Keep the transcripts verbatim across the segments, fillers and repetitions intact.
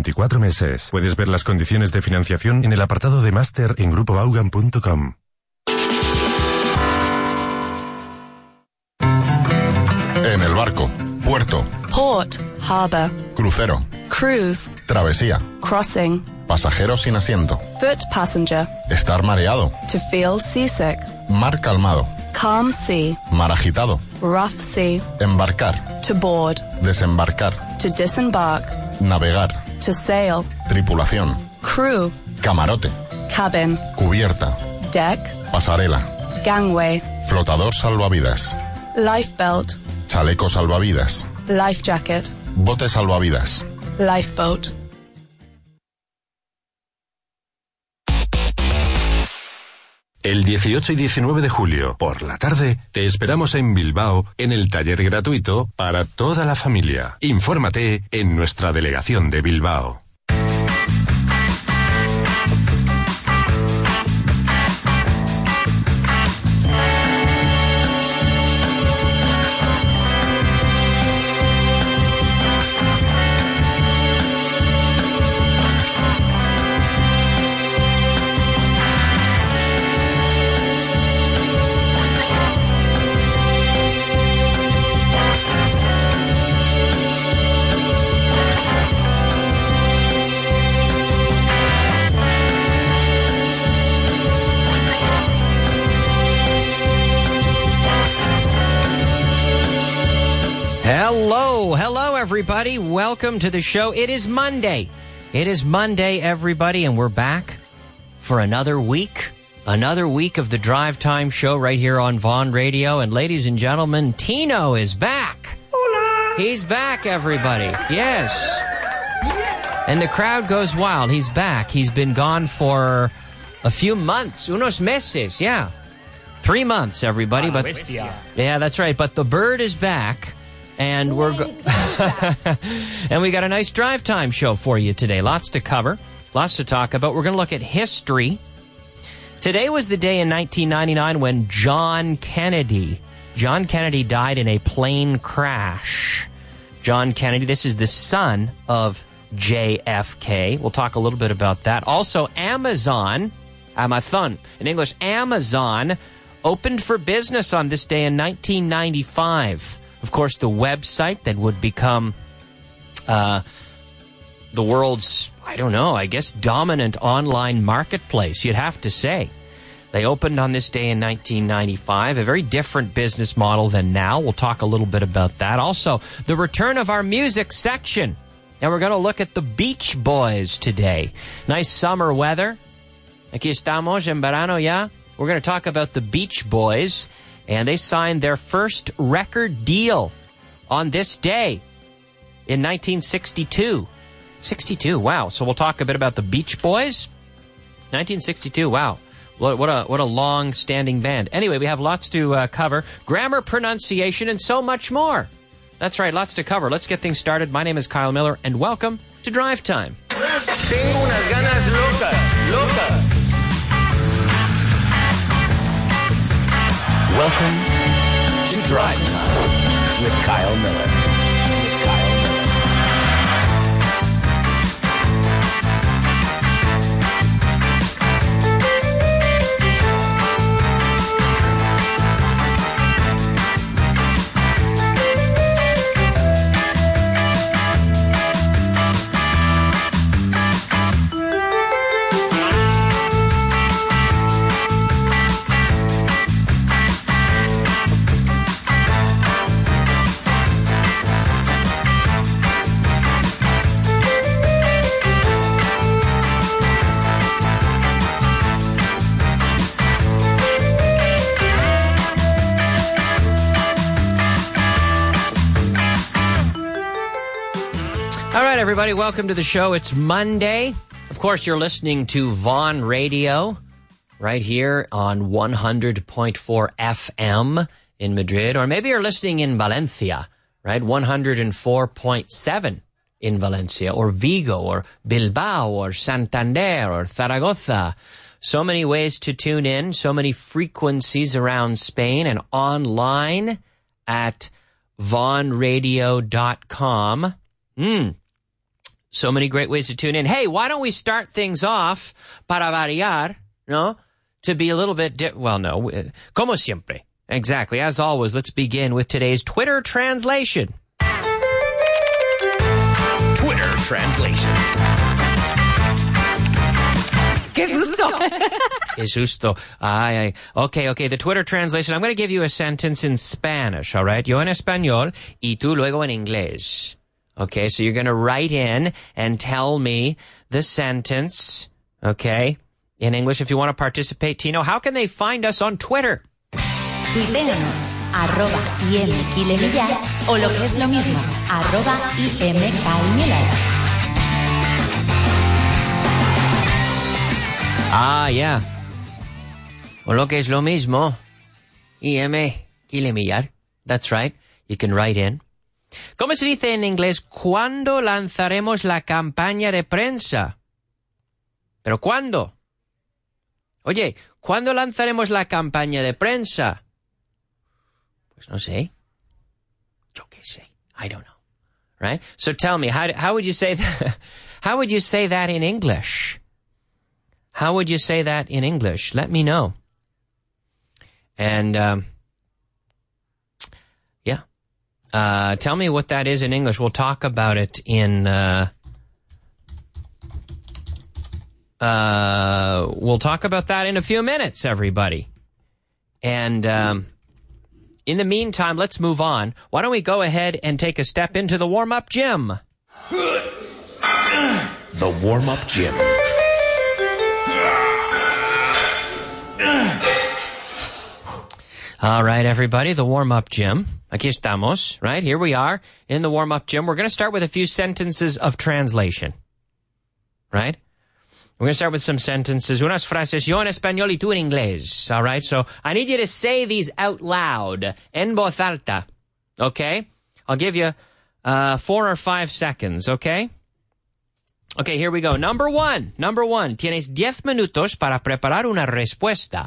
veinticuatro meses. Puedes ver las condiciones de financiación en el apartado de máster en grupo vaughan punto com. En el barco, puerto, port, harbor, crucero, cruise, travesía, crossing, pasajero sin asiento, foot passenger, estar mareado, to feel seasick, mar calmado, calm sea, mar agitado, rough sea, embarcar, to board, desembarcar, to disembark, navegar, to sail, tripulación, crew, camarote, cabin, cubierta, deck, pasarela, gangway, flotador salvavidas, lifebelt, chaleco salvavidas, life jacket, bote salvavidas. lifeboat. El dieciocho y diecinueve de julio, por la tarde, te esperamos en Bilbao en el taller gratuito para toda la familia. Infórmate en nuestra delegación de Bilbao. Hello, hello everybody. Welcome to the show. It is Monday. It is Monday, everybody, and we're back for another week. Another week of the Drive Time Show right here on Vaughn Radio. And ladies and gentlemen, Tino is back. Hola. He's back, everybody. Yes. And the crowd goes wild. He's back. He's been gone for a few months. Unos meses, yeah. Three months, everybody. But yeah, that's right. But the bird is back. And we're go- and we got a nice drive time show for you today. Lots to cover, lots to talk about. We're going to look at history. Today was the day in nineteen ninety-nine when John Kennedy, John Kennedy died in a plane crash. John Kennedy, this is the son of J F K. We'll talk a little bit about that. Also, Amazon, Amazon, in English, Amazon, opened for business on this day in nineteen ninety-five. Of course, the website that would become uh, the world's, I don't know, I guess, dominant online marketplace, you'd have to say. They opened on this day in nineteen ninety-five, a very different business model than now. We'll talk a little bit about that. Also, the return of our music section. And we're going to look at the Beach Boys today. Nice summer weather. Aquí estamos en verano ya. We're going to talk about the Beach Boys. And they signed their first record deal on this day in nineteen sixty-two. sixty-two, wow. So we'll talk a bit about the Beach Boys. nineteen sixty-two, wow. What, what a what a long-standing band. Anyway, we have lots to uh, cover. Grammar, pronunciation, and so much more. That's right, lots to cover. Let's get things started. My name is Kyle Miller, and welcome to Drive Time. Tengo unas ganas locas, locas. Welcome to Drive Time with Kyle Miller. With Kyle Miller. Everybody, welcome to the show. It's Monday. Of course, you're listening to Vaughn Radio right here on one hundred point four F M in Madrid, or maybe you're listening in Valencia, right? one hundred four point seven in Valencia, or Vigo, or Bilbao, or Santander, or Zaragoza. So many ways to tune in, so many frequencies around Spain, and online at vaughn radio dot com. Hmm. So many great ways to tune in. Hey, why don't we start things off, para variar, no? To be a little bit, di- well, no, como siempre. Exactly. As always, let's begin with today's Twitter translation. Twitter translation. ¡Qué susto! Que susto. Ay, ay. Okay, okay. The Twitter translation. I'm going to give you a sentence in Spanish, all right? Yo en español y tú luego en inglés. Okay, so you're going to write in and tell me the sentence, okay, in English. If you want to participate, Tino, how can they find us on Twitter? Tuitéanos, arroba imquilemillar, o lo que es lo mismo, arroba imcaimiller. Ah, yeah. O lo que es lo mismo, imquilemillar. That's right. You can write in. ¿Cómo se dice en inglés? ¿Cuándo lanzaremos la campaña de prensa? ¿Pero cuándo? Oye, ¿cuándo lanzaremos la campaña de prensa? Pues no sé. Yo qué sé. I don't know. Right? So tell me, how, how would you say that? How would you say that in English? How would you say that in English? Let me know. And, um, yeah. Uh, tell me what that is in English. We'll talk about it in, uh, uh, we'll talk about that in a few minutes, everybody. And, um, in the meantime, let's move on. Why don't we go ahead and take a step into the warm-up gym? The warm-up gym. All right, everybody, the warm-up gym. Aquí estamos, right? Here we are in the warm-up gym. We're going to start with a few sentences of translation, right? We're going to start with some sentences, unas frases, yo en español y tú en inglés, all right? So I need you to say these out loud, en voz alta, okay? I'll give you uh, four or five seconds, okay? Okay, here we go. Number one, number one, tienes diez minutos para preparar una respuesta.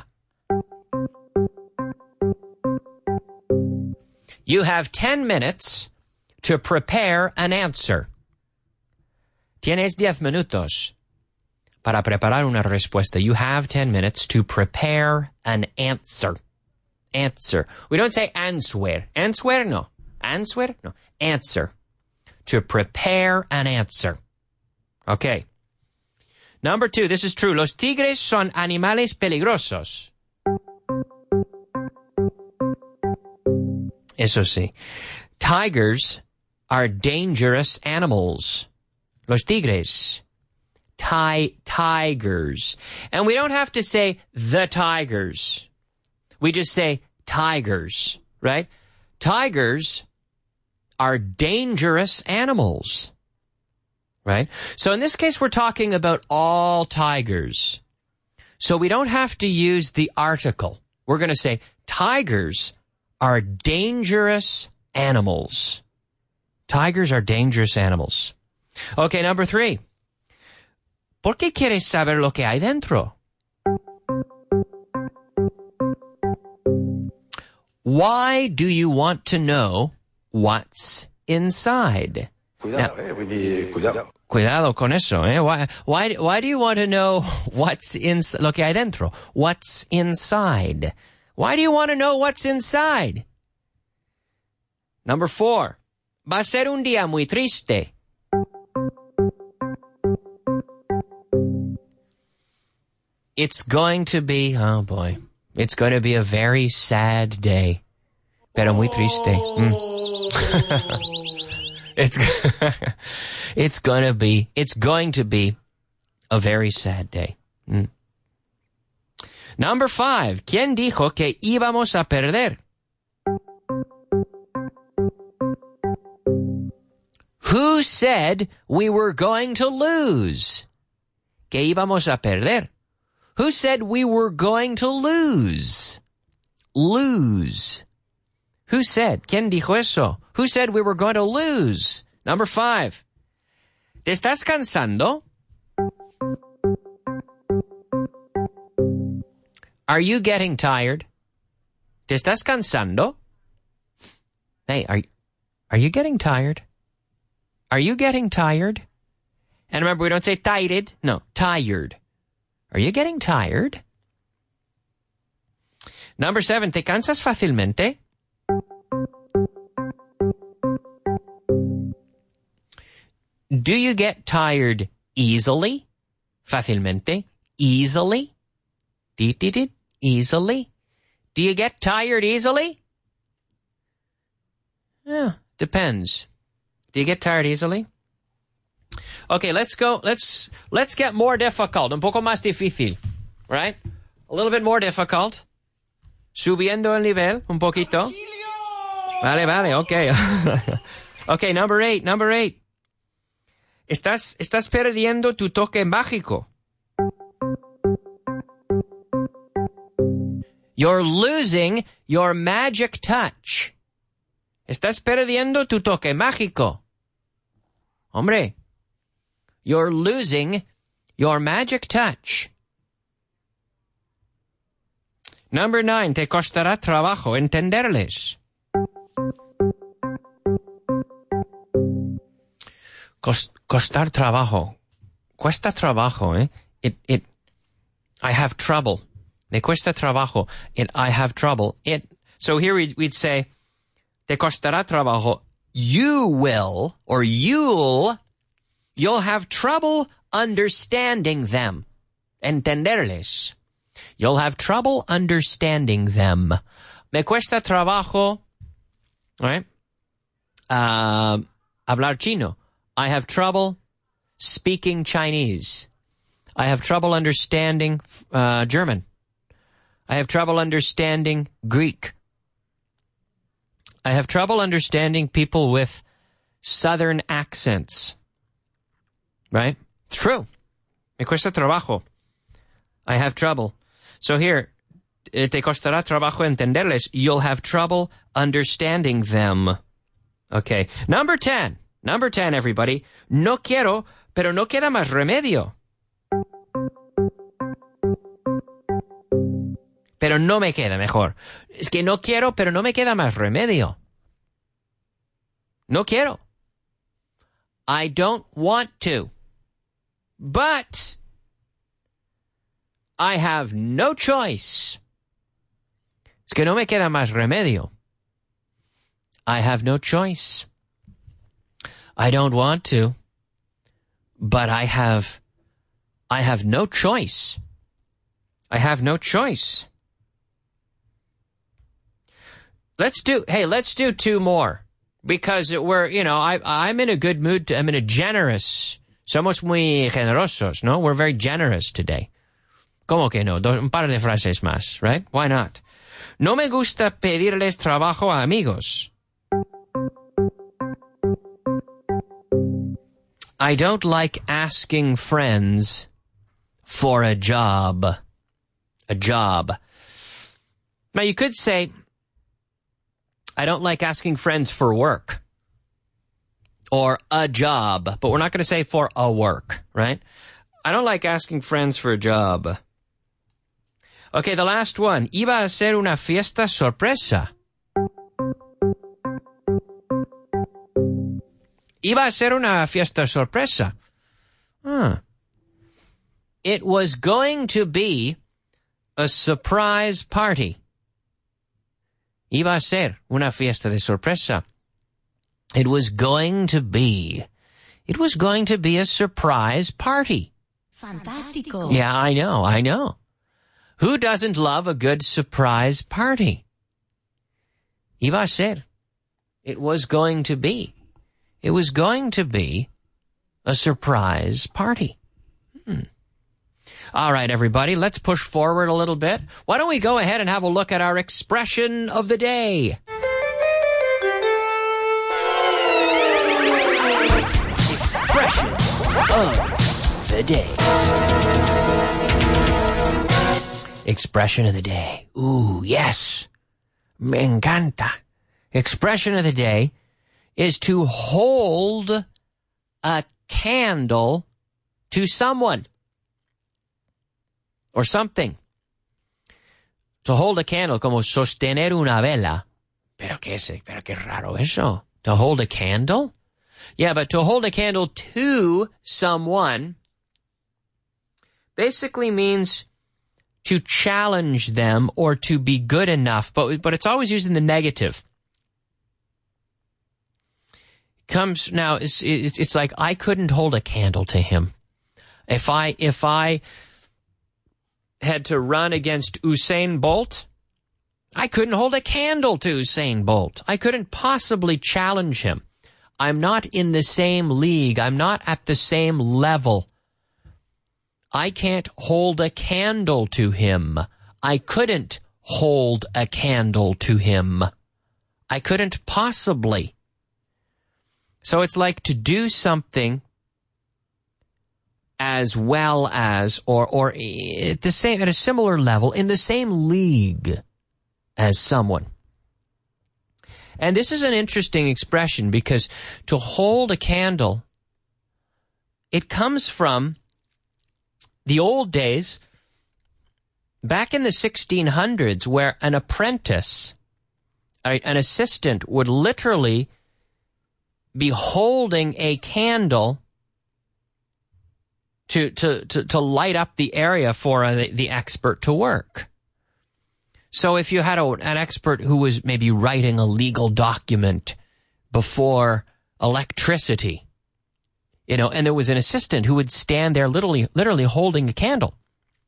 You have ten minutes to prepare an answer. Tienes diez minutos para preparar una respuesta. You have ten minutes to prepare an answer. Answer. We don't say answer. Answer, no. Answer, no. Answer. To prepare an answer. Okay. Number two, this is true. Los tigres son animales peligrosos. Eso sí. Tigers are dangerous animals. Los tigres. Ti- tigers. And we don't have to say the tigers. We just say tigers, right? Tigers are dangerous animals, right? So in this case, we're talking about all tigers. So we don't have to use the article. We're going to say tigers are dangerous animals. Tigers are dangerous animals. Okay, number three. ¿Por qué quieres saber lo que hay dentro? Why do you want to know what's inside? Cuidado, Now, eh, vull dir, cuidado. Cuidado con eso, eh? Why, why, why do you want to know what's in, lo que hay dentro? What's inside? Why do you want to know what's inside? Number four. Va a ser un día muy triste. It's going to be, oh boy, it's going to be a very sad day. Pero muy triste. Mm. it's, it's going to be, it's going to be a very sad day. Mm. Number five. ¿Quién dijo que íbamos a perder? Who said we were going to lose? Que íbamos a perder. Who said we were going to lose? Lose. Who said? ¿Quién dijo eso? Who said we were going to lose? Number five. ¿Te estás cansando? Are you getting tired? ¿Te estás cansando? Hey, are, are you getting tired? Are you getting tired? And remember, we don't say tired. No, tired. Are you getting tired? Number seven, ¿te cansas fácilmente? Do you get tired easily? Fácilmente. Easily? Did, did, did. Easily? Do you get tired easily? Yeah, depends. Do you get tired easily? Okay, let's go. Let's let's get more difficult. Un poco más difícil. Right? A little bit more difficult. Subiendo el nivel un poquito. Vale, vale, okay. Okay, number eight, number eight. Estás, estás perdiendo tu toque mágico. You're losing your magic touch. Estás perdiendo tu toque mágico. Hombre, you're losing your magic touch. Number nine, te costará trabajo entenderles. Cost, costar trabajo. Cuesta trabajo, eh? It, it, I have trouble. Me cuesta trabajo. It, I have trouble. It, so here we'd, we'd say, te costará trabajo. You will, or you'll, you'll have trouble understanding them. Entenderles. You'll have trouble understanding them. Me cuesta trabajo, right? Uh, hablar chino. I have trouble speaking Chinese. I have trouble understanding uh, German. I have trouble understanding Greek. I have trouble understanding people with southern accents. Right? It's true. Me cuesta trabajo. I have trouble. So here, te costará trabajo entenderles. You'll have trouble understanding them. Okay. Number ten. Number ten, everybody. No quiero, pero no queda más remedio. Pero no me queda mejor. Es que no quiero, pero no me queda más remedio. No quiero. I don't want to. But I have no choice. Es que no me queda más remedio. I have no choice. I don't want to, but I have, I have no choice. I have no choice. Let's do, hey, let's do two more. Because we're, you know, I, I'm in a good mood, to, I'm in a generous, somos muy generosos, no? We're very generous today. ¿Cómo que no? Un par de frases más, right? Why not? No me gusta pedirles trabajo a amigos. I don't like asking friends for a job. A job. Now you could say, I don't like asking friends for work. Or a job. But we're not going to say for a work, right? I don't like asking friends for a job. Okay, the last one. Iba a ser una fiesta sorpresa. Iba a ser una fiesta sorpresa. Huh. It was going to be a surprise party. Iba a ser una fiesta de sorpresa. It was going to be. It was going to be a surprise party. Fantástico. Yeah, I know, I know. Who doesn't love a good surprise party? Iba a ser. It was going to be. It was going to be a surprise party. Hmm. All right, everybody, let's push forward a little bit. Why don't we go ahead and have a look at our expression of the day? Expression of the day. Expression of the day. Ooh, yes. Me encanta. Expression of the day is to hold a candle to someone or something. To hold a candle, como sostener una vela. Pero qué es, pero qué raro eso. To hold a candle? Yeah, but to hold a candle to someone basically means to challenge them or to be good enough, but but it's always used in the negative. Comes now, it's, it's it's like I couldn't hold a candle to him. If I if I had to run against Usain Bolt, I couldn't hold a candle to Usain Bolt. I couldn't possibly challenge him. I'm not in the same league. I'm not at the same level. I can't hold a candle to him. I couldn't hold a candle to him. I couldn't possibly. So it's like to do something as well as, or or at the same, at a similar level, in the same league as someone. And this is an interesting expression because to hold a candle, it comes from the old days, back in the sixteen hundreds, where an apprentice, an assistant, would literally be holding a candle to to to, to light up the area for uh, the, the expert to work. So if you had a, an expert who was maybe writing a legal document before electricity, you know, and there was an assistant who would stand there literally, literally holding a candle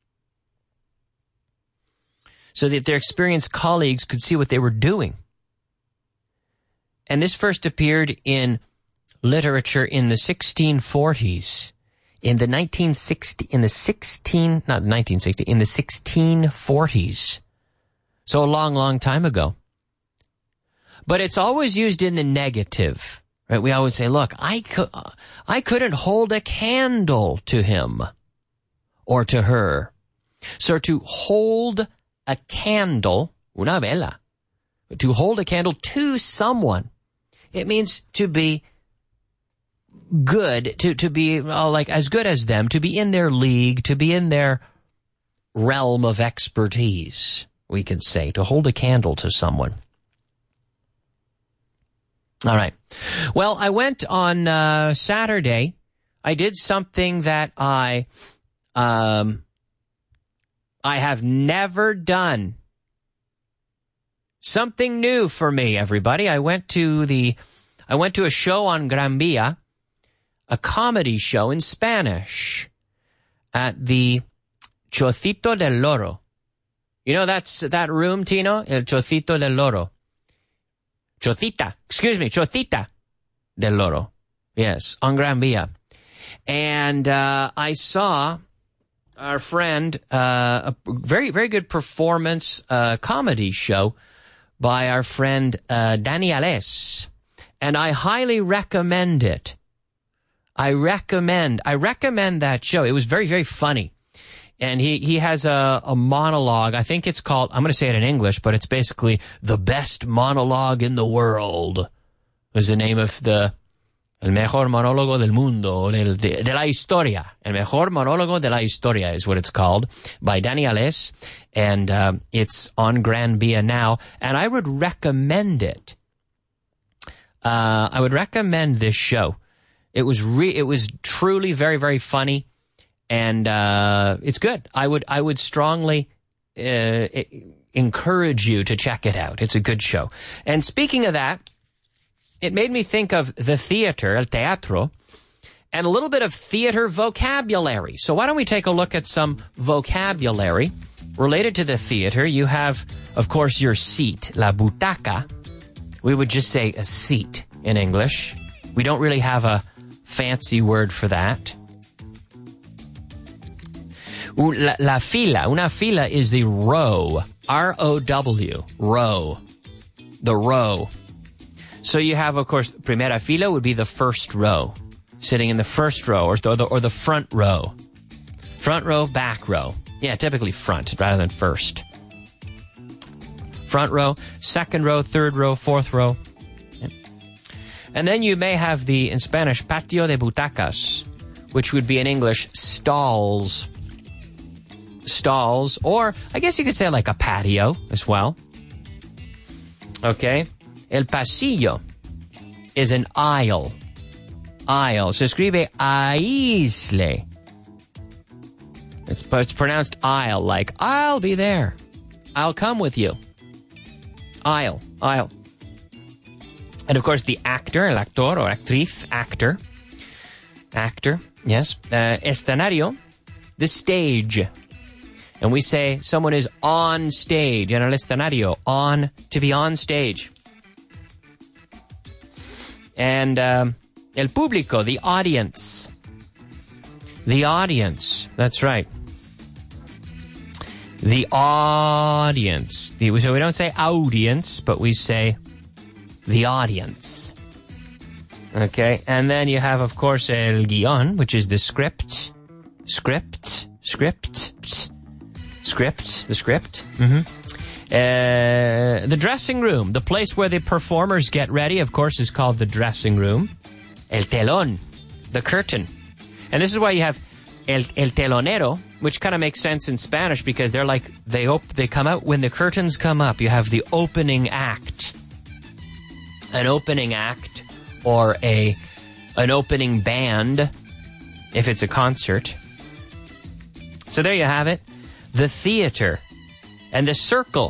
so that their experienced colleagues could see what they were doing. And this first appeared in literature in the sixteen forties, in the nineteen sixty, in the sixteen, not nineteen sixty, in the sixteen forties. So a long, long time ago. But it's always used in the negative, right? We always say, look, I could, I couldn't hold a candle to him or to her. So to hold a candle, una vela, to hold a candle to someone, it means to be good, to, to be oh, like as good as them, to be in their league, to be in their realm of expertise, we could say, to hold a candle to someone. All right. Well, I went on uh, Saturday. I did something that I, um, I have never done. Something new for me, everybody. I went to the, I went to a show on Gran Via, a comedy show in Spanish at the Chocito del Loro. You know that's that room, Tino? El Chocito del Loro. Chocita, excuse me, Chocita del Loro. Yes, on Gran Via. And uh, I saw our friend, uh, a very, very good performance uh, comedy show by our friend uh, Dani Ales. And I highly recommend it. I recommend, I recommend that show. It was very, very funny. And he, he has a, a monologue. I think it's called, I'm going to say it in English, but it's basically The Best Monologue in the World. Was the name of the, El Mejor Monólogo del Mundo, de, de, de la Historia. El Mejor Monólogo de la Historia is what it's called, by Dani Ales. And um, it's on Gran Via now. And I would recommend it. Uh, I would recommend this show. It was re- it was truly very, very funny. And uh, it's good. I would I would strongly uh, encourage you to check it out. It's a good show. And speaking of that, it made me think of the theater, el teatro, and a little bit of theater vocabulary. So why don't we take a look at some vocabulary related to the theater? You have, of course, your seat, la butaca. We would just say a seat in English. We don't really have a fancy word for that. La, la fila, una fila is the row, R O W, row, the row. So you have, of course, primera fila would be the first row, sitting in the first row, or the, or the front row. Front row, back row. Yeah, typically front rather than first. Front row, second row, third row, fourth row. Yep. And then you may have the, in Spanish, patio de butacas, which would be in English, stalls. Stalls, or I guess you could say like a patio as well. Okay. El pasillo is an aisle. I'll. Se escribe aisle. It's, but it's pronounced I'll, like, I'll be there. I'll come with you. I'll. I'll. And of course, the actor, el actor or actriz, actor. Actor, yes. Uh, escenario, the stage. And we say someone is on stage, en el escenario, on, to be on stage. And um, el público, the audience. The audience, that's right. The audience. The, so we don't say audience, but we say the audience. Okay, and then you have, of course, el guion, which is the script. Script, script, script, the script. Mm-hmm. Uh, the dressing room, the place where the performers get ready, of course, is called the dressing room. El telón, the curtain. And this is why you have el, el telonero, which kind of makes sense in Spanish because they're like, they op- they come out when the curtains come up. You have the opening act. An opening act or a an opening band if it's a concert. So there you have it. The theater and the circle.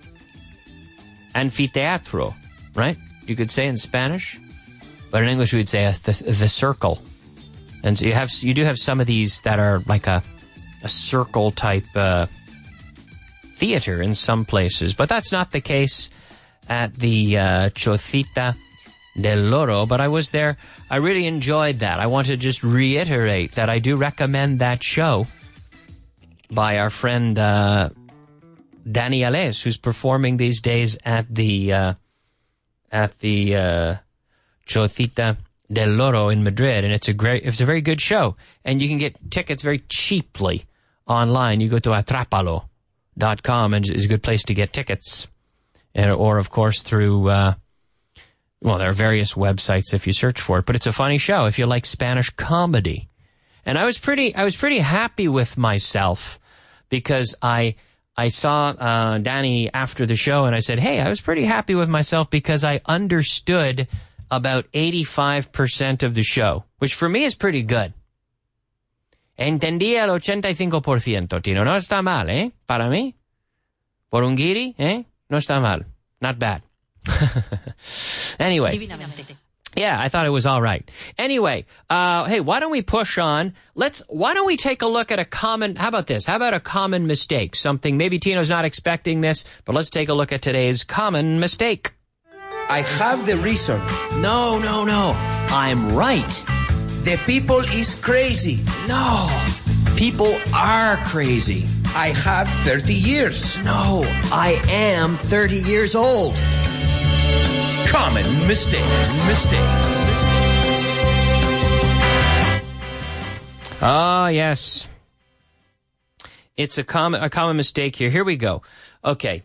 Anfiteatro, right? You could say in Spanish. But in English we would say uh, the, the circle. And so you have you do have some of these that are like a a circle type uh, theater in some places, but that's not the case at the uh, Chocita del Loro. But I was there. I really enjoyed that. I want to just reiterate that I do recommend that show by our friend uh, Danny Ales, who's performing these days at the uh, at the uh, Chocita del Loro in Madrid, and it's a great, it's a very good show, and you can get tickets very cheaply online. You go to atrapalo dot com, and it's a good place to get tickets, and, or of course through, uh, well, there are various websites if you search for it. But it's a funny show if you like Spanish comedy, and I was pretty, I was pretty happy with myself because I. I saw uh, Danny after the show, and I said, hey, I was pretty happy with myself because I understood about eighty-five percent of the show, which for me is pretty good. Entendí el ochenta y cinco por ciento, Tino. No está mal, eh? Para mí. Por un guiri, eh? No está mal. Not bad. Anyway. Yeah, I thought it was all right. Anyway, uh, hey, why don't we push on? Let's, why don't we take a look at a common, how about this? How about a common mistake? Something, maybe Tino's not expecting this, but let's take a look at today's common mistake. I have the reason. No, no, no. I'm right. The people is crazy. No. People are crazy. I have thirty years. No. I am thirty years old. Common mistakes. Mistakes. Oh, yes. It's a common, a common mistake here. Here we go. Okay.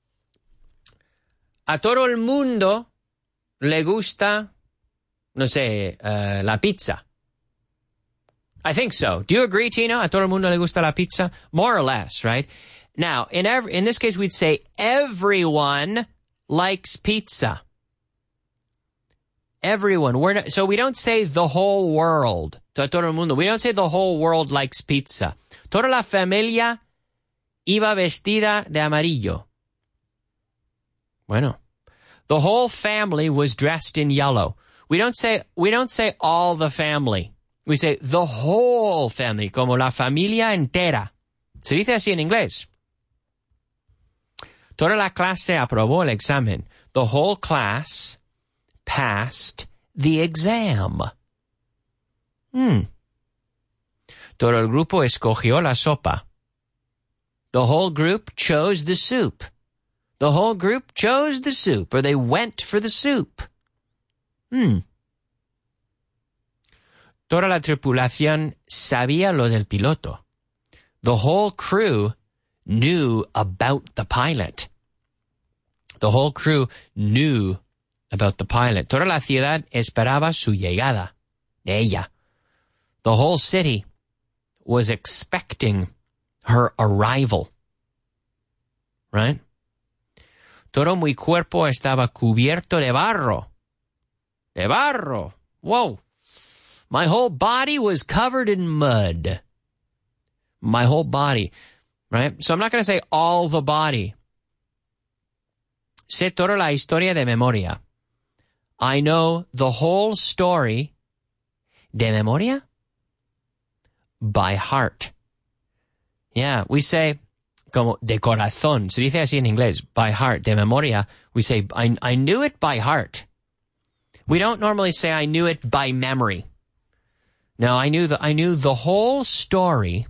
A todo el mundo le gusta, no sé, uh, la pizza. I think so. Do you agree, Tino? A todo el mundo le gusta la pizza? More or less, right? Now, in every, in this case, we'd say everyone likes pizza. Everyone. We're not, so we don't say the whole world. Todo el mundo. We don't say the whole world likes pizza. Toda la familia iba vestida de amarillo. Bueno. The whole family was dressed in yellow. We don't say, we don't say all the family. We say the whole family, como la familia entera. Se dice así en inglés. Toda la clase aprobó el examen. The whole class passed the exam. Hmm. Todo el grupo escogió la sopa. The whole group chose the soup. The whole group chose the soup, or they went for the soup. Hmm. Toda la tripulación sabía lo del piloto. The whole crew knew about the pilot. The whole crew knew about the pilot. Toda la ciudad esperaba su llegada. De ella. The whole city was expecting her arrival. Right? Todo mi cuerpo estaba cubierto de barro. De barro. Whoa. My whole body was covered in mud. My whole body, right? So I'm not going to say all the body. Sé toda la historia de memoria. I know the whole story de memoria by heart. Yeah, we say como de corazón. Se dice así en inglés, by heart, de memoria. We say, I, I knew it by heart. We don't normally say I knew it by memory. No, I knew the, I knew the whole story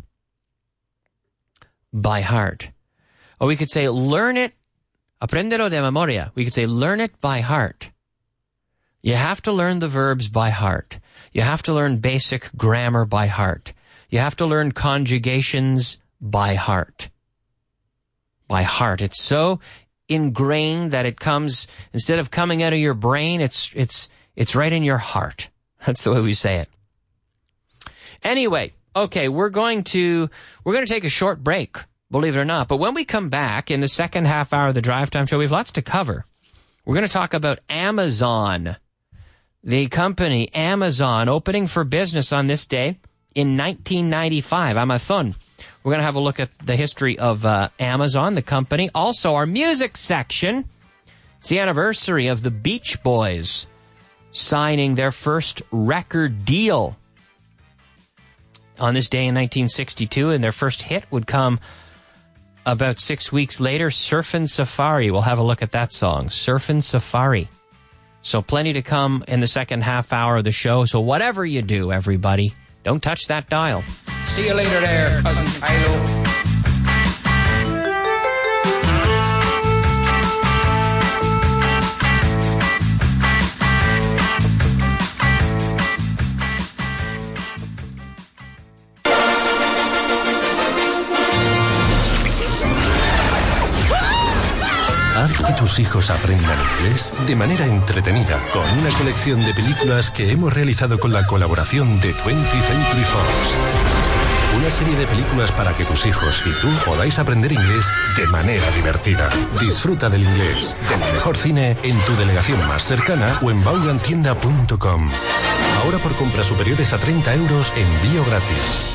by heart. Or we could say, learn it, apréndelo de memoria. We could say, learn it by heart. You have to learn the verbs by heart. You have to learn basic grammar by heart. You have to learn conjugations by heart. By heart. It's so ingrained that it comes, instead of coming out of your brain, it's, it's, it's right in your heart. That's the way we say it. Anyway, okay, we're going to, we're going to take a short break, believe it or not. But when we come back in the second half hour of the Drive Time Show, we have lots to cover. We're going to talk about Amazon. The company Amazon opening for business on this day in nineteen ninety-five. Amazon. We're going to have a look at the history of uh, Amazon, the company. Also, our music section. It's the anniversary of the Beach Boys signing their first record deal on this day in nineteen sixty-two, and their first hit would come about six weeks later, Surfin' Safari. We'll have a look at that song, Surfin' Safari. So plenty to come in the second half hour of the show. So whatever you do, everybody, don't touch that dial. See you later there, Cousin Kylo. Haz que tus hijos aprendan inglés de manera entretenida con una colección de películas que hemos realizado con la colaboración de twentieth Century Fox. Una serie de películas para que tus hijos y tú podáis aprender inglés de manera divertida. Disfruta del inglés, del mejor cine en tu delegación más cercana o en vaughan tienda punto com. Ahora por compras superiores a treinta euros, envío gratis.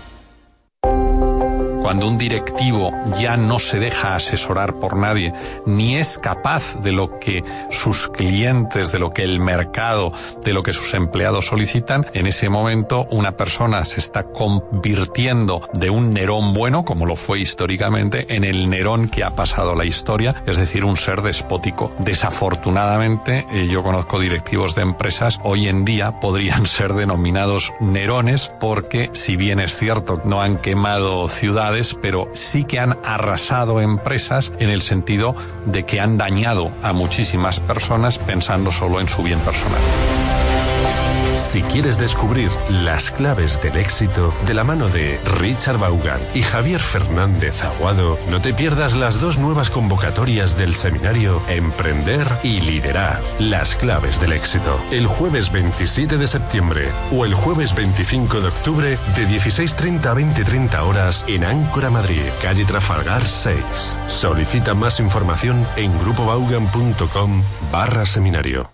Cuando un directivo ya no se deja asesorar por nadie, ni es capaz de lo que sus clientes, de lo que el mercado, de lo que sus empleados solicitan, en ese momento una persona se está convirtiendo de un Nerón bueno, como lo fue históricamente, en el Nerón que ha pasado la historia, es decir, un ser despótico. Desafortunadamente, eh, yo conozco directivos de empresas, hoy en día podrían ser denominados Nerones, porque si bien es cierto, no han quemado ciudades, pero sí que han arrasado empresas en el sentido de que han dañado a muchísimas personas pensando solo en su bien personal. Si quieres descubrir las claves del éxito de la mano de Richard Vaughan y Javier Fernández Aguado, no te pierdas las dos nuevas convocatorias del seminario Emprender y Liderar, las claves del éxito, el jueves veintisiete de septiembre o el jueves veinticinco de octubre de dieciséis treinta a veinte treinta horas en Áncora, Madrid, calle Trafalgar seis. Solicita más información en grupovaughan.com barra seminario.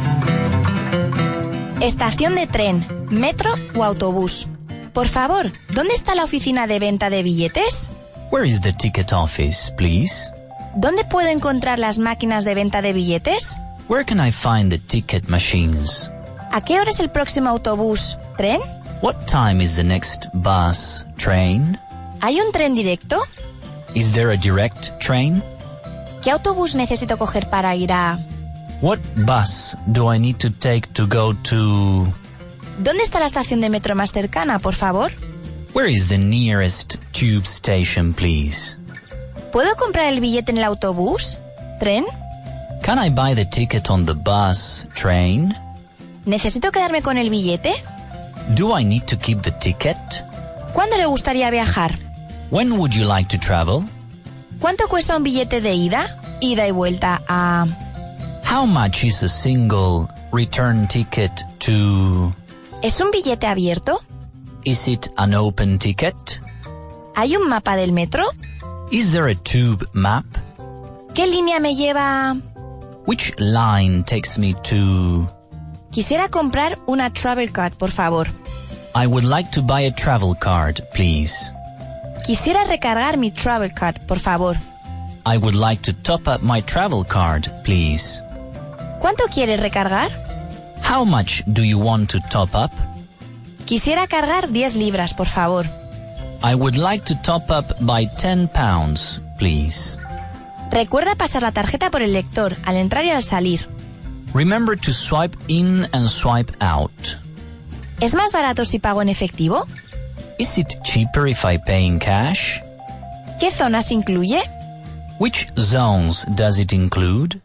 Estación de tren, metro o autobús. Por favor, ¿dónde está la oficina de venta de billetes? Where is the ticket office, please? ¿Dónde puedo encontrar las máquinas de venta de billetes? Where can I find the ticket machines? ¿A qué hora es el próximo autobús? ¿Tren? What time is the next bus, train? ¿Hay un tren directo? Is there a direct train? ¿Qué autobús necesito coger para ir a...? What bus do I need to take to go to... ¿Dónde está la estación de metro más cercana, por favor? Where is the nearest tube station, please? ¿Puedo comprar el billete en el autobús? ¿Tren? Can I buy the ticket on the bus, train? ¿Necesito quedarme con el billete? Do I need to keep the ticket? ¿Cuándo le gustaría viajar? When would you like to travel? ¿Cuánto cuesta un billete de ida? Ida y vuelta a... How much is a single return ticket to... ¿Es un billete abierto? Is it an open ticket? ¿Hay un mapa del metro? Is there a tube map? ¿Qué línea me lleva? Which line takes me to... Quisiera comprar una travel card, por favor. I would like to buy a travel card, please. Quisiera recargar mi travel card, por favor. I would like to top up my travel card, please. ¿Cuánto quieres recargar? How much do you want to top up? Quisiera cargar diez libras, por favor. I would like to top up by ten pounds, please. Recuerda pasar la tarjeta por el lector al entrar y al salir. Remember to swipe in and swipe out. ¿Es más barato si pago en efectivo? Is it cheaper if I pay in cash? ¿Qué zonas incluye? Which zones does it include?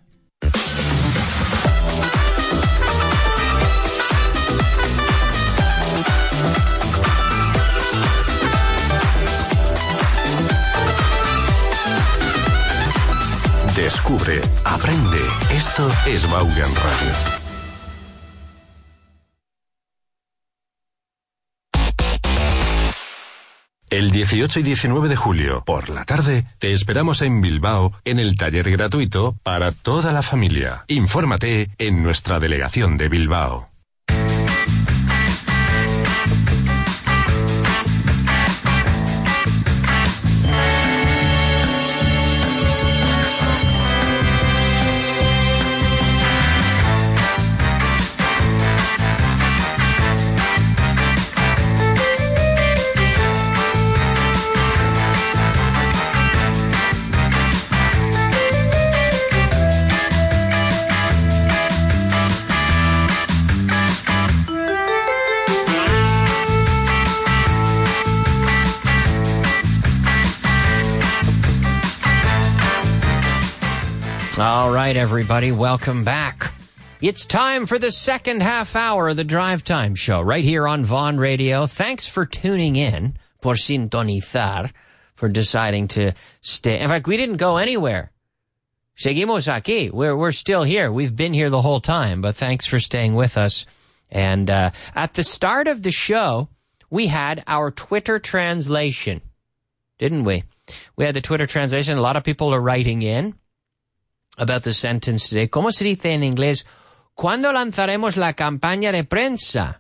Descubre, aprende. Esto es Vaughan Radio. El dieciocho y diecinueve de julio, por la tarde, te esperamos en Bilbao en el taller gratuito para toda la familia. Infórmate en nuestra delegación de Bilbao. All right, everybody, welcome back. It's time for the second half hour of the Drive Time Show right here on Vaughan Radio. Thanks for tuning in, por sintonizar, for deciding to stay. In fact, we didn't go anywhere. Seguimos aquí. We're, we're still here. We've been here the whole time, but thanks for staying with us. And uh, at the start of the show, we had our Twitter translation, didn't we? We had the Twitter translation. A lot of people are writing in about the sentence today. ¿Cómo se dice en inglés? ¿Cuándo lanzaremos la campaña de prensa?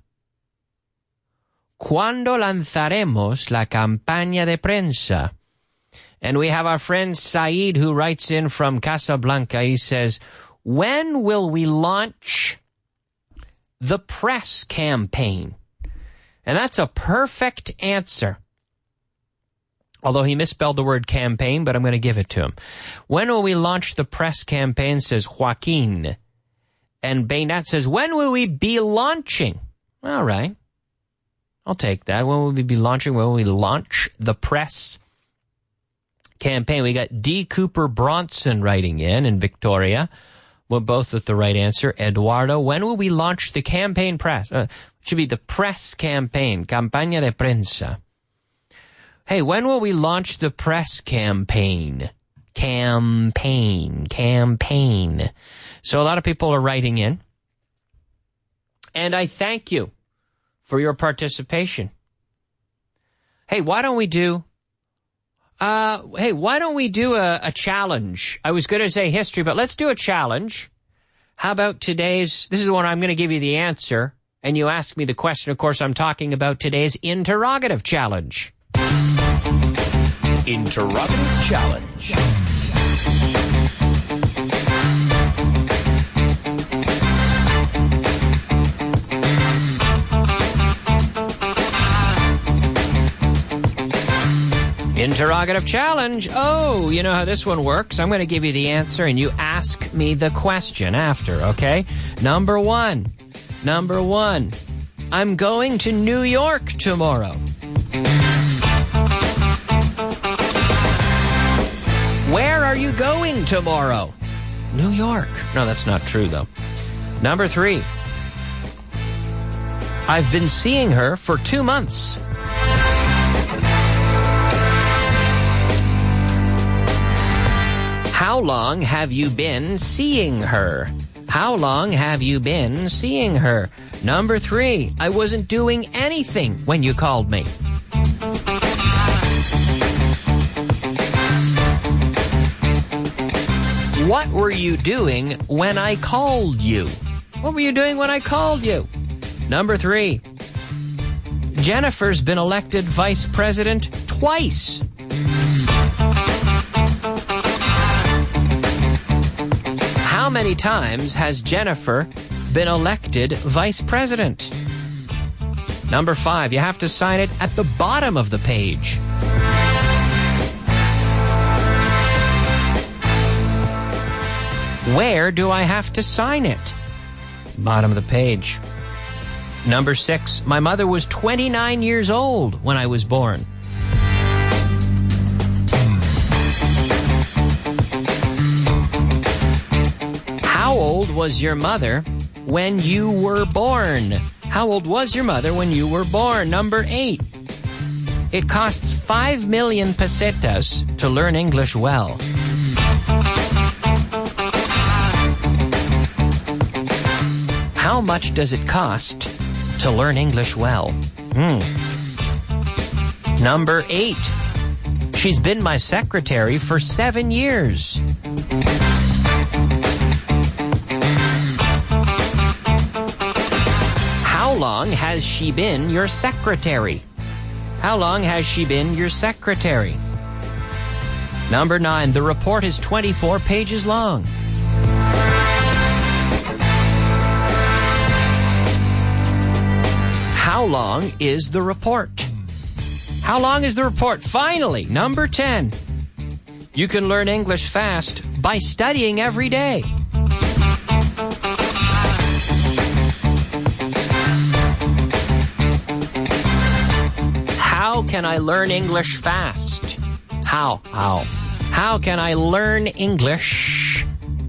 ¿Cuándo lanzaremos la campaña de prensa? And we have our friend Saeed who writes in from Casablanca. He says, when will we launch the press campaign? And that's a perfect answer. Although he misspelled the word campaign, but I'm going to give it to him. When will we launch the press campaign, says Joaquin. And Baynat says, when will we be launching? All right. I'll take that. When will we be launching? When will we launch the press campaign? We got D. Cooper Bronson writing in, in Victoria. We're both with the right answer. Eduardo, when will we launch the campaign press? Uh, it should be the press campaign. Campaña de prensa. Hey, when will we launch the press campaign? Campaign, campaign. So a lot of people are writing in. And I thank you for your participation. Hey, why don't we do, uh, hey, why don't we do a, a challenge? I was going to say history, but let's do a challenge. How about today's, this is the one I'm going to give you the answer, and you ask me the question. Of course, I'm talking about today's interrogative challenge. Interrogative challenge. Interrogative challenge. Oh, you know how this one works. I'm going to give you the answer and you ask me the question after, okay? Number one. Number one. I'm going to New York tomorrow. Where are you going tomorrow? New York. No, that's not true, though. Number three. I've been seeing her for two months. How long have you been seeing her? How long have you been seeing her? Number three. I wasn't doing anything when you called me. What were you doing when I called you? What were you doing when I called you? Number three. Jennifer's been elected vice president twice. How many times has Jennifer been elected vice president? Number five, you have to sign it at the bottom of the page. Where do I have to sign it? Bottom of the page. Number six, my mother was twenty-nine years old when I was born. How old was your mother when you were born? How old was your mother when you were born? Number eight, it costs five million pesetas to learn English well. How much does it cost to learn English well? Hmm. Number eight. She's been my secretary for seven years. How long has she been your secretary? How long has she been your secretary? Number nine. The report is twenty-four pages long. How long is the report? How long is the report? Finally, number ten. You can learn English fast by studying every day. How can I learn English fast? How? How? How can I learn English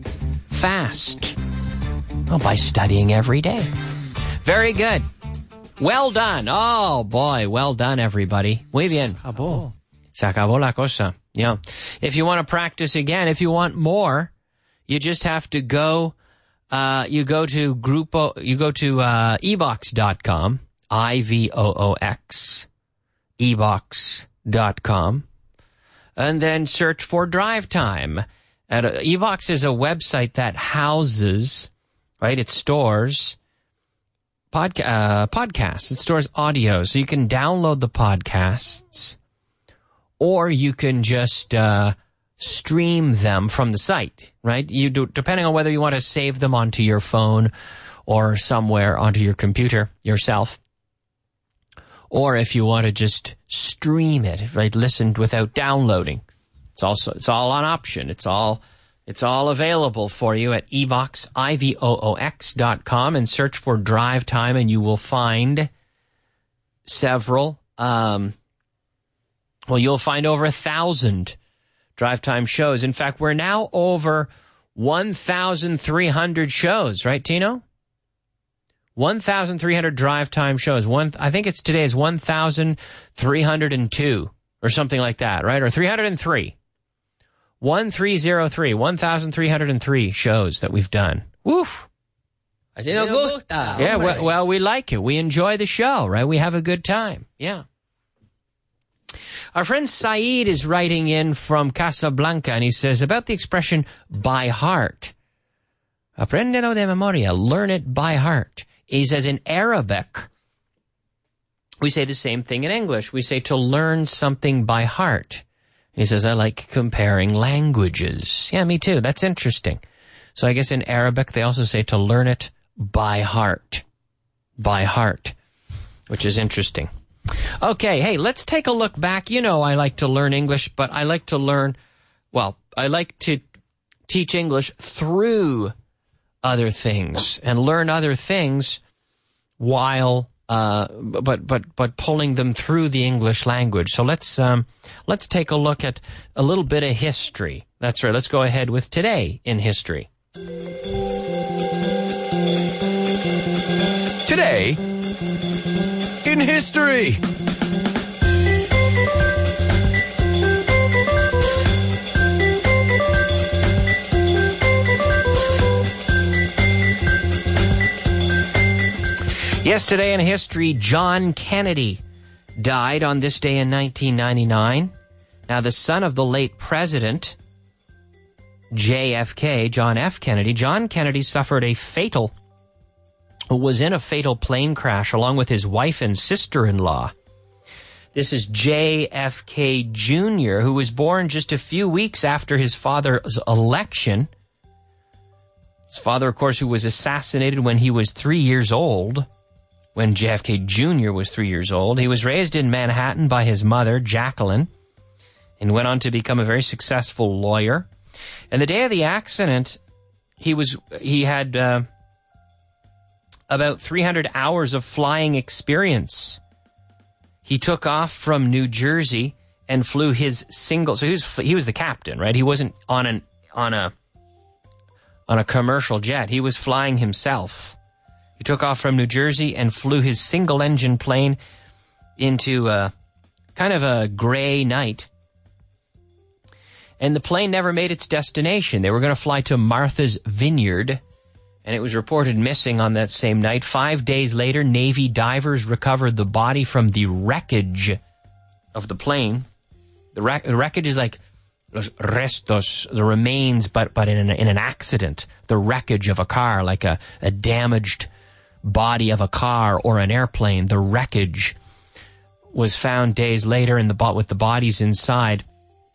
fast? Oh, by studying every day. Very good. Well done. Oh, boy. Well done, everybody. Muy bien. Se acabó. Se acabó la cosa. Yeah. If you want to practice again, if you want more, you just have to go, uh, you go to Grupo, you go to, uh, evox dot com, I V O O X, evox dot com, and then search for Drive Time. And, uh, Evox is a website that houses, right, it stores Podca- uh, podcasts. It stores audio, so you can download the podcasts, or you can just uh, stream them from the site, right? You do, depending on whether you want to save them onto your phone or somewhere onto your computer yourself, or if you want to just stream it, right? Listen without downloading. It's also it's all on option. It's all. It's all available for you at evox, I V O O X dot com, and search for Drive Time, and you will find several, um, well, you'll find over a thousand Drive Time shows. In fact, we're now over one thousand three hundred shows, right, Tino? one thousand three hundred Drive Time shows. One, I think it's today is one thousand three hundred two or something like that, right? Or three hundred three. one three zero three, one thousand three hundred three shows that we've done. Woof. Así nos gusta. Yeah, well, well, we like it. We enjoy the show, right? We have a good time. Yeah. Our friend Saeed is writing in from Casablanca, and he says, about the expression by heart. Aprendelo de memoria. Learn it by heart. He says in Arabic, we say the same thing in English. We say to learn something by heart. He says, I like comparing languages. Yeah, me too. That's interesting. So I guess in Arabic, they also say to learn it by heart. By heart, which is interesting. Okay, hey, let's take a look back. You know I like to learn English, but I like to learn, well, I like to teach English through other things and learn other things while Uh, but but but pulling them through the English language. So let's um, let's take a look at a little bit of history. That's right. Let's go ahead with Today in History. Today in History. Yesterday in history, John Kennedy died on this day in nineteen ninety-nine. Now, the son of the late president, J F K, John F. Kennedy, John Kennedy suffered a fatal who was in a fatal plane crash along with his wife and sister-in-law. This is J F K Junior, who was born just a few weeks after his father's election. His father, of course, who was assassinated when he was three years old, when J F K Junior was three years old. He was raised in Manhattan by his mother, Jacqueline, and went on to become a very successful lawyer. And the day of the accident, he was he had uh, about three hundred hours of flying experience. He took off from New Jersey and flew his single. So he was he was the captain, right? He wasn't on an on a on a commercial jet. He was flying himself. He took off from New Jersey and flew his single engine plane into a kind of a gray night. And the plane never made its destination. They were going to fly to Martha's Vineyard, and it was reported missing on that same night. Five days later, Navy divers recovered the body from the wreckage of the plane. The, wreck, the wreckage is like los restos, the remains, but but in an, in an accident. The wreckage of a car, like a, a damaged body of a car or an airplane. The wreckage was found days later in the with the bodies inside.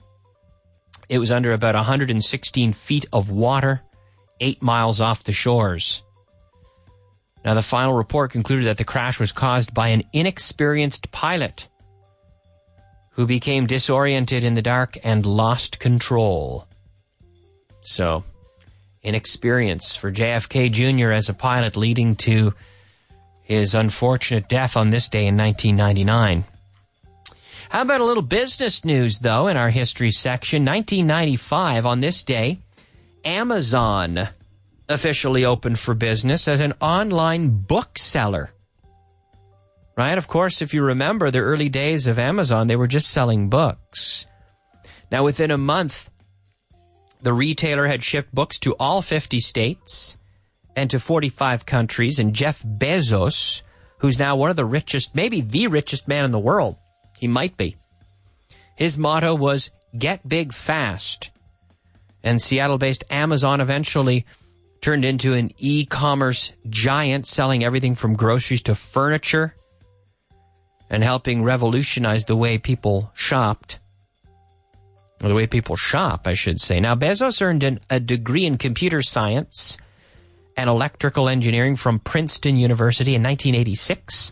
It was under about one hundred sixteen feet of water, eight miles off the shores. Now, the final report concluded that the crash was caused by an inexperienced pilot who became disoriented in the dark and lost control. So, inexperience for J F K Junior as a pilot, leading to his unfortunate death on this day in nineteen ninety-nine. How about a little business news, though, in our history section? nineteen ninety-five, on this day, Amazon officially opened for business as an online bookseller. Right? Of course, if you remember the early days of Amazon, they were just selling books. Now, within a month, the retailer had shipped books to all fifty states and to forty-five countries, and Jeff Bezos, who's now one of the richest, maybe the richest man in the world, he might be. His motto was, get big fast. And Seattle-based Amazon eventually turned into an e-commerce giant, selling everything from groceries to furniture and helping revolutionize the way people shopped. Or the way people shop, I should say. Now, Bezos earned an, a degree in computer science and electrical engineering from Princeton University in nineteen eighty-six.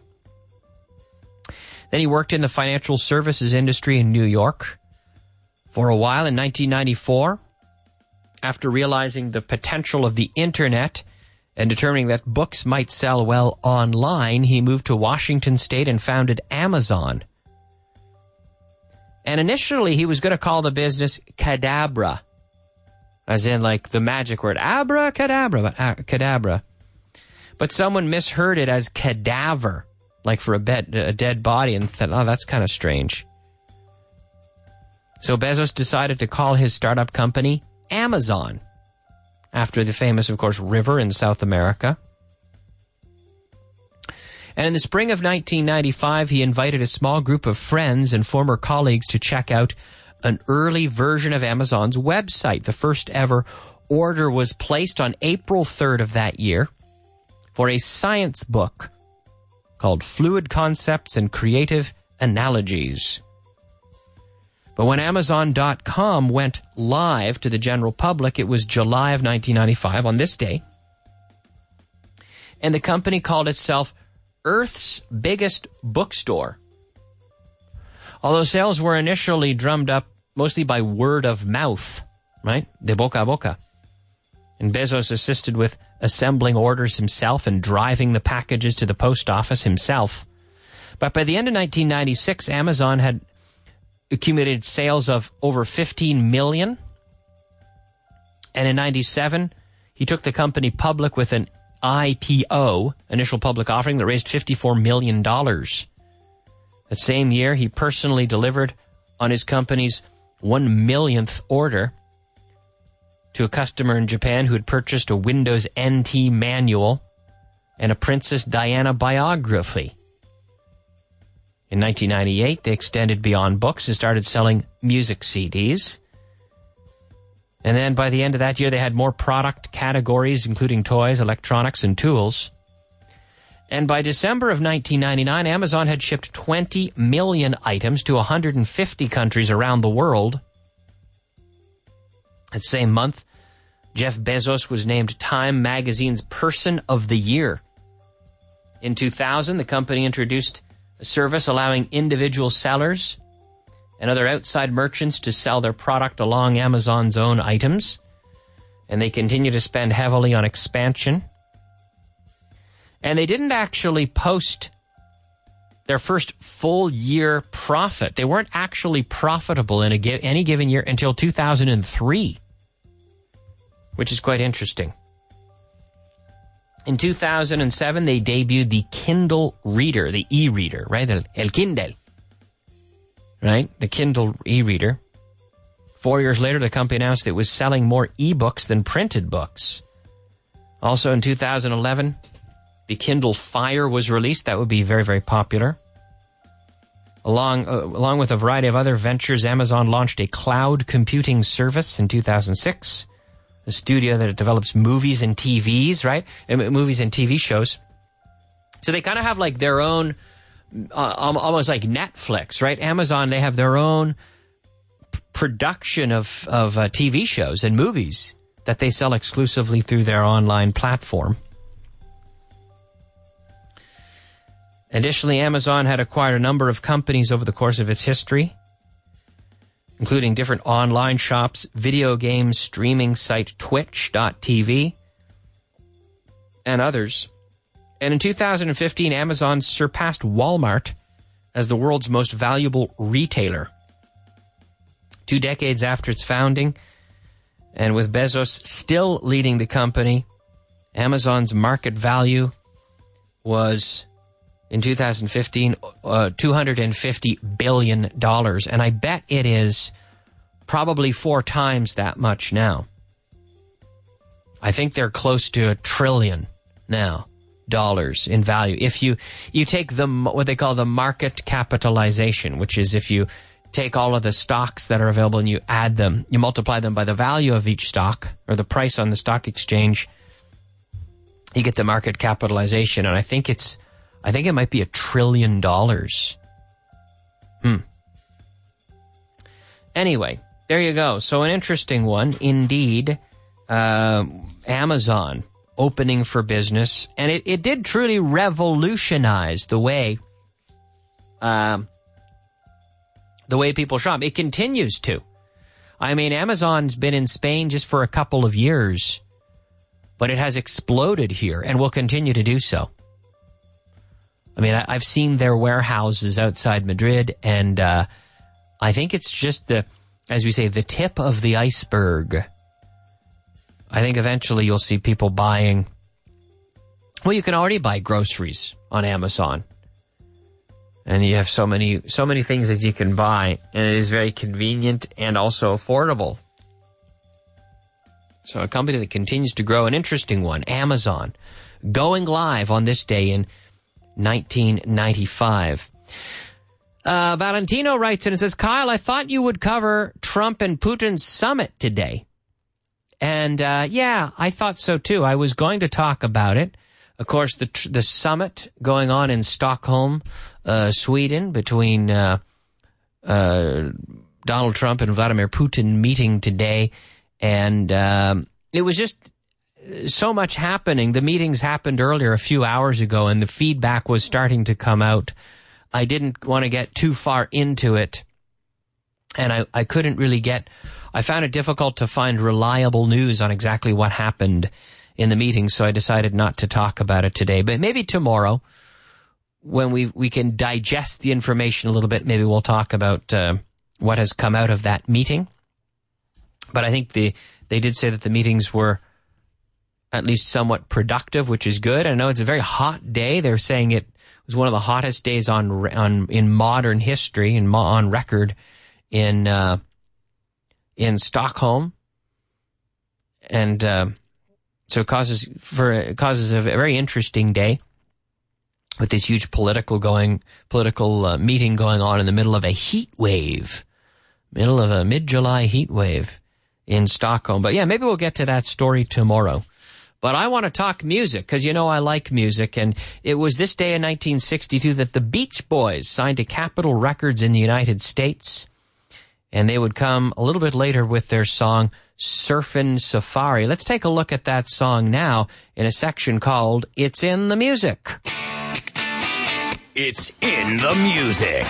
Then he worked in the financial services industry in New York for a while. In nineteen ninety-four, after realizing the potential of the internet and determining that books might sell well online, he moved to Washington State and founded Amazon. And initially, he was going to call the business Cadabra, as in like the magic word, abracadabra, but uh, cadabra. But someone misheard it as cadaver, like for a, bed, a dead body, and thought, oh, that's kind of strange. So Bezos decided to call his startup company Amazon, after the famous, of course, river in South America. And in the spring of nineteen ninety-five, he invited a small group of friends and former colleagues to check out an early version of Amazon's website. The first ever order was placed on April third of that year for a science book called Fluid Concepts and Creative Analogies. But when Amazon dot com went live to the general public, it was July of nineteen ninety-five, on this day. And the company called itself Earth's Biggest Bookstore. Although sales were initially drummed up mostly by word of mouth, right? De boca a boca. And Bezos assisted with assembling orders himself and driving the packages to the post office himself. But by the end of nineteen ninety-six, Amazon had accumulated sales of over fifteen million. And in ninety-seven, he took the company public with an I P O, initial public offering, that raised fifty-four million dollars. That same year, he personally delivered on his company's one millionth order to a customer in Japan who had purchased a Windows N T manual and a Princess Diana biography. In nineteen ninety-eight, they extended beyond books and started selling music C Ds. And then by the end of that year, they had more product categories, including toys, electronics, and tools. And by December of nineteen ninety-nine, Amazon had shipped twenty million items to one hundred fifty countries around the world. That same month, Jeff Bezos was named Time Magazine's Person of the Year. In two thousand, the company introduced a service allowing individual sellers and other outside merchants to sell their product along Amazon's own items. And they continue to spend heavily on expansion. And they didn't actually post their first full year profit. They weren't actually profitable in a, any given year until two thousand three, which is quite interesting. In two thousand seven, they debuted the Kindle Reader, the e-reader, right? El, el Kindle, right? The Kindle e-reader. Four years later, the company announced it was selling more e-books than printed books. Also in two thousand eleven, the Kindle Fire was released. That would be very, very popular. Along, uh, along with a variety of other ventures, Amazon launched a cloud computing service in two thousand six. A studio that develops movies and T Vs, right? Movies and T V shows. So they kind of have like their own, uh, almost like Netflix, right? Amazon, they have their own p- production of, of uh, T V shows and movies that they sell exclusively through their online platform. Additionally, Amazon had acquired a number of companies over the course of its history, including different online shops, video game streaming site Twitch dot T V, and others. And in two thousand fifteen, Amazon surpassed Walmart as the world's most valuable retailer. Two decades after its founding, and with Bezos still leading the company, Amazon's market value was, in two thousand fifteen, uh, two hundred fifty billion dollars. And I bet it is probably four times that much now. I think they're close to a trillion now, dollars in value. If you, you take the, what they call the market capitalization, which is if you take all of the stocks that are available and you add them, you multiply them by the value of each stock or the price on the stock exchange, you get the market capitalization. And I think it's, I think it might be a trillion dollars. Hmm. Anyway, there you go. So an interesting one indeed. Uh, Amazon opening for business. And it, it did truly revolutionize the way, um, the way people shop. It continues to. I mean, Amazon's been in Spain just for a couple of years, but it has exploded here and will continue to do so. I mean, I've seen their warehouses outside Madrid, and uh, I think it's just the, as we say, the tip of the iceberg. I think eventually you'll see people buying, well, you can already buy groceries on Amazon. And you have so many, so many things that you can buy, and it is very convenient and also affordable. So a company that continues to grow, an interesting one, Amazon, going live on this day in nineteen ninety-five. Uh, Valentino writes in and says, Kyle, I thought you would cover Trump and Putin's summit today. And uh, yeah, I thought so too. I was going to talk about it. Of course, the the summit going on in Stockholm, uh, Sweden, between uh, uh, Donald Trump and Vladimir Putin meeting today. And um, it was just so much happening. The meetings happened earlier, a few hours ago, and the feedback was starting to come out. I didn't want to get too far into it, and I, I couldn't really get, I found it difficult to find reliable news on exactly what happened in the meeting, so I decided not to talk about it today. But maybe tomorrow, when we we can digest the information a little bit, maybe we'll talk about uh, what has come out of that meeting. But I think the they did say that the meetings were at least somewhat productive, which is good. I know it's a very hot day. They're saying it was one of the hottest days on on in modern history and on record in uh, in Stockholm, and uh, so it causes for it causes a very interesting day with this huge political going political uh, meeting going on in the middle of a heat wave, middle of a mid-July heat wave in Stockholm. But yeah, maybe we'll get to that story tomorrow. But I want to talk music because, you know, I like music. And it was this day in nineteen sixty-two that the Beach Boys signed to Capitol Records in the United States. And they would come a little bit later with their song, Surfin' Safari. Let's take a look at that song now in a section called It's in the Music. It's in the music.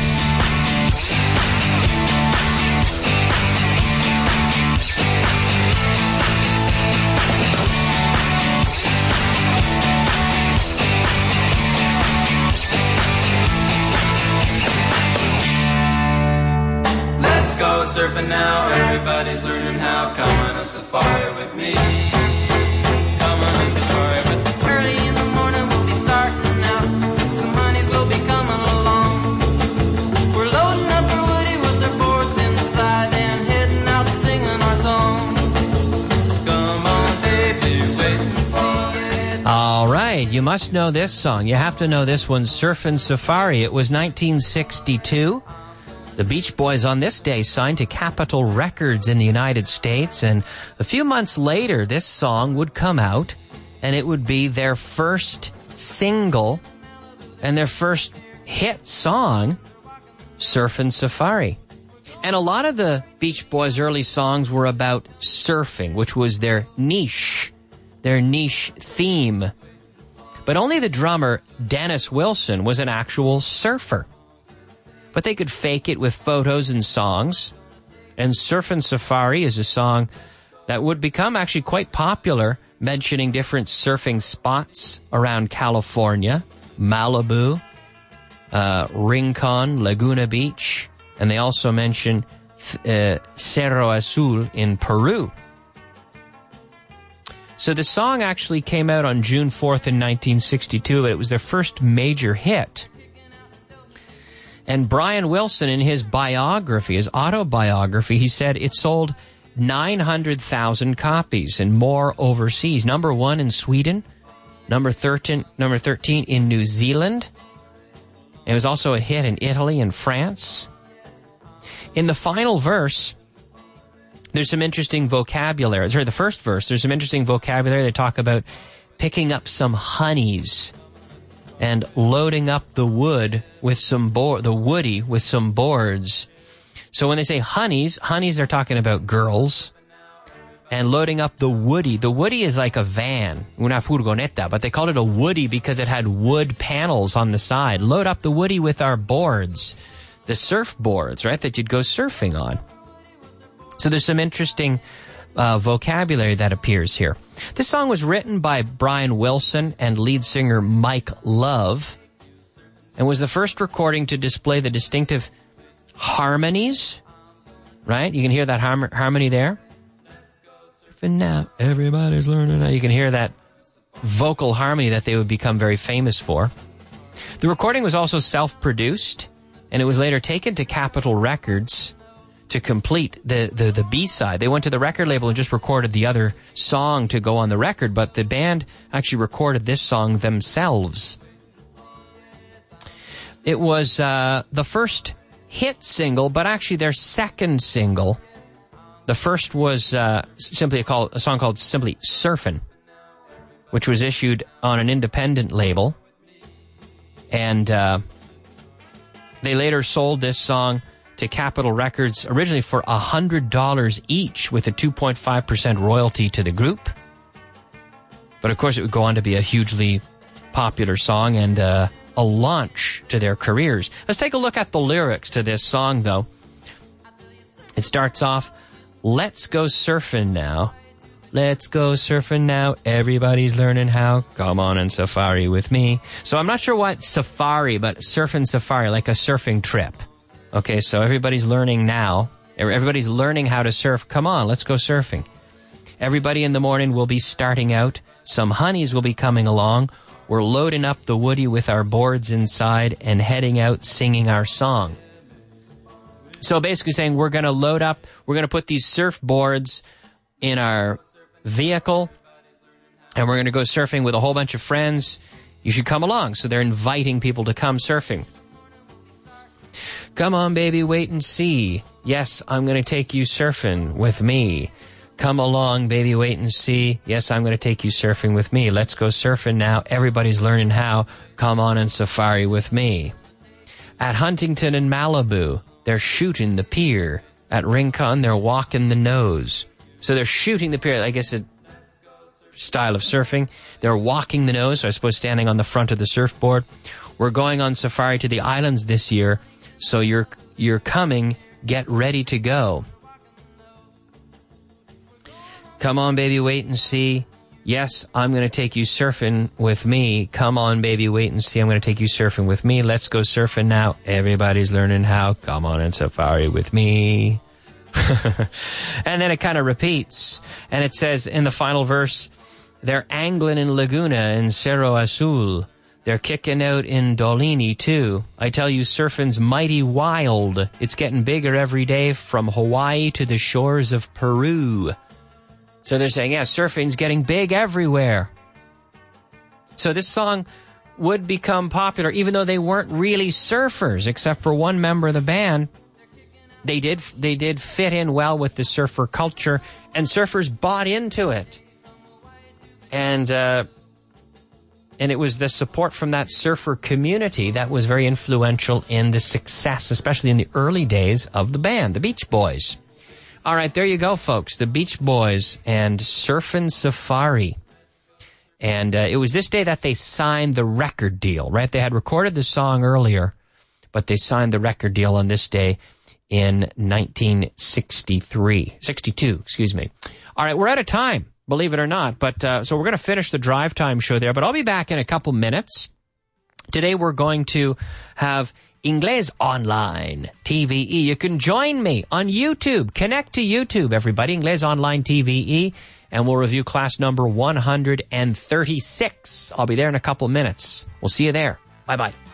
Let's go surfing now, everybody's learning how. Come on a safari with me. Come on a safari with me. Early in the morning we'll be starting out. Some honeys will be coming along. We're loading up our woody with our boards inside and heading out singing our song. Come on baby, wait and see it. All right, you must know this song. You have to know this one, Surfin' Safari. It was nineteen sixty-two. The Beach Boys on this day signed to Capitol Records in the United States, and a few months later, this song would come out, and it would be their first single and their first hit song, Surfin' Safari. And a lot of the Beach Boys' early songs were about surfing, which was their niche, their niche theme. But only the drummer, Dennis Wilson, was an actual surfer. But they could fake it with photos and songs. And Surfin' Safari is a song that would become actually quite popular, mentioning different surfing spots around California, Malibu, uh, Rincon, Laguna Beach, and they also mention uh, Cerro Azul in Peru. So the song actually came out on June fourth in nineteen sixty-two, but it was their first major hit. And Brian Wilson, in his biography, his autobiography, he said it sold nine hundred thousand copies and more overseas. Number one in Sweden, number thirteen, number thirteen in New Zealand. It was also a hit in Italy and France. In the final verse, there's some interesting vocabulary. Sorry, the first verse, there's some interesting vocabulary. They talk about picking up some honeys and loading up the wood with some board, the woody with some boards. So when they say honeys, honeys, they're talking about girls. And loading up the woody. The woody is like a van, una furgoneta, but they called it a woody because it had wood panels on the side. Load up the woody with our boards, the surfboards, right, that you'd go surfing on. So there's some interesting uh, vocabulary that appears here. This song was written by Brian Wilson and lead singer Mike Love, and was the first recording to display the distinctive harmonies, right? You can hear that har- harmony there. And now everybody's learning now. You can hear that vocal harmony that they would become very famous for. The recording was also self-produced, and it was later taken to Capitol Records to complete the, the, the B-side. They went to the record label and just recorded the other song to go on the record, but the band actually recorded this song themselves. It was uh, the first hit single, but actually their second single. The first was uh, simply a, call, a song called simply Surfin', which was issued on an independent label. And uh, they later sold this song to Capitol Records, originally for one hundred dollars each, with a two point five percent royalty to the group. But of course it would go on to be a hugely popular song and uh, a launch to their careers. Let's take a look at the lyrics to this song, though. It starts off, "Let's go surfing now. Let's go surfing now. Everybody's learning how. Come on and safari with me." So I'm not sure what safari, but surfing safari, like a surfing trip. Okay, so everybody's learning now. Everybody's learning how to surf. Come on, let's go surfing. Everybody in the morning will be starting out. Some honeys will be coming along. We're loading up the woody with our boards inside and heading out singing our song. So basically saying we're going to load up, we're going to put these surfboards in our vehicle, and we're going to go surfing with a whole bunch of friends. You should come along. So they're inviting people to come surfing. Come on, baby, wait and see. Yes, I'm going to take you surfing with me. Come along, baby, wait and see. Yes, I'm going to take you surfing with me. Let's go surfing now. Everybody's learning how. Come on and safari with me. At Huntington and Malibu, they're shooting the pier. At Rincon, they're walking the nose. So they're shooting the pier, I guess a style of surfing. They're walking the nose, so I suppose standing on the front of the surfboard. We're going on safari to the islands this year, so you're you're coming. Get ready to go. Come on, baby, wait and see. Yes, I'm going to take you surfing with me. Come on, baby, wait and see. I'm going to take you surfing with me. Let's go surfing now. Everybody's learning how. Come on and safari with me. And then it kind of repeats. And it says in the final verse, they're angling in Laguna in Cerro Azul. They're kicking out in Dolini, too. I tell you, surfing's mighty wild. It's getting bigger every day from Hawaii to the shores of Peru. So they're saying, yeah, surfing's getting big everywhere. So this song would become popular, even though they weren't really surfers, except for one member of the band. They did, they did fit in well with the surfer culture, and surfers bought into it. And, uh, and it was the support from that surfer community that was very influential in the success, especially in the early days of the band, the Beach Boys. All right, there you go, folks. The Beach Boys and Surfin' Safari. And uh, it was this day that they signed the record deal, right? They had recorded the song earlier, but they signed the record deal on this day in nineteen sixty-three, sixty-two, excuse me. All right, we're out of time, believe it or not. But uh, so we're going to finish the Drive Time show there, but I'll be back in a couple minutes. Today we're going to have Ingles Online T V E. You can join me on YouTube. Connect to YouTube, everybody. Ingles Online T V E. And we'll review class number one hundred thirty-six. I'll be there in a couple minutes. We'll see you there. Bye-bye.